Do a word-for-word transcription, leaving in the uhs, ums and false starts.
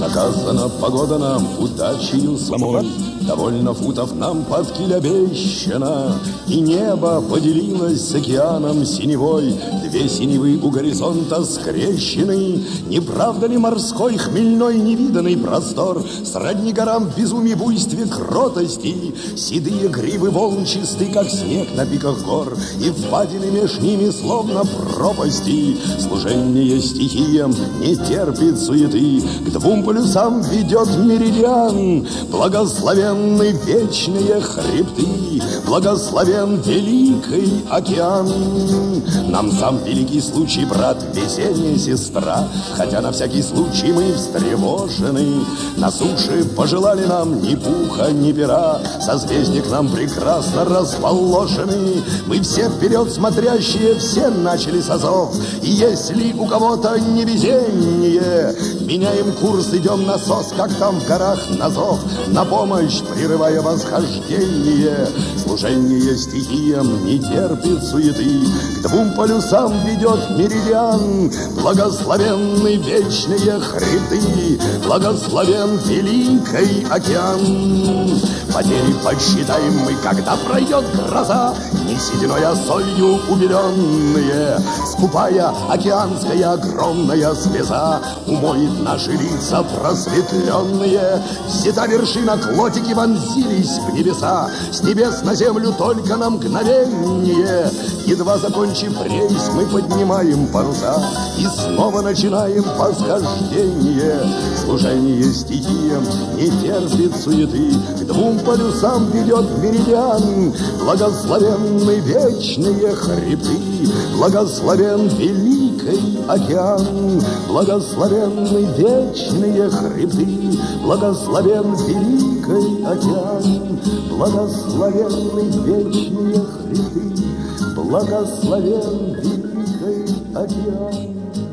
Наказана погода нам удачею самой, довольно футов нам под киль обещано, и небо поделилось с океаном синевой. Две синевы у горизонта скрещены. Не правда ли морской хмельной невиданный простор сродни горам в безумии, буйстве, кротости? Седые гривы волн чисты, как снег на пиках гор, и впадины меж ними словно пропасти. Служение стихиям не терпит суеты, к двум полюсам ведет меридиан. Благословенны вечные хребты, благословен великий океан. Нам сам великий случай, брат, весенняя сестра, хотя на всякий случай мы встревожены. На суше пожелали нам ни пуха, ни пера, созвездия к нам прекрасно расположены. Мы все вперед смотрящие, все начали с азов, и если у кого-то невезение, меняем курс, идем на сос, как там в горах на зов, на помощь прерывая восхождение. Служение стихиям не терпит суеты, к двум полюсам ведет меридиан. Благословенны вечные хребты, благословен великий океан. Потери подсчитаем мы, когда пройдет гроза, не сединой, а солью умиленные. Скупая океанская огромная слеза умоет наши лица просветленные. Взята вершина, клотики вонзились в небеса, с небес на землю только на мгновение. Едва закончив рейс, мы поднимаем паруса и снова начинаем восхождение. Служение стихиям не терпит суеты, к двум полюсам ведет меридиан. Благословенны вечные хребты, благословен великий океан. Благословенны вечные хребты, благословен великий океан. Благословенны вечные хребты, благословен великий океан.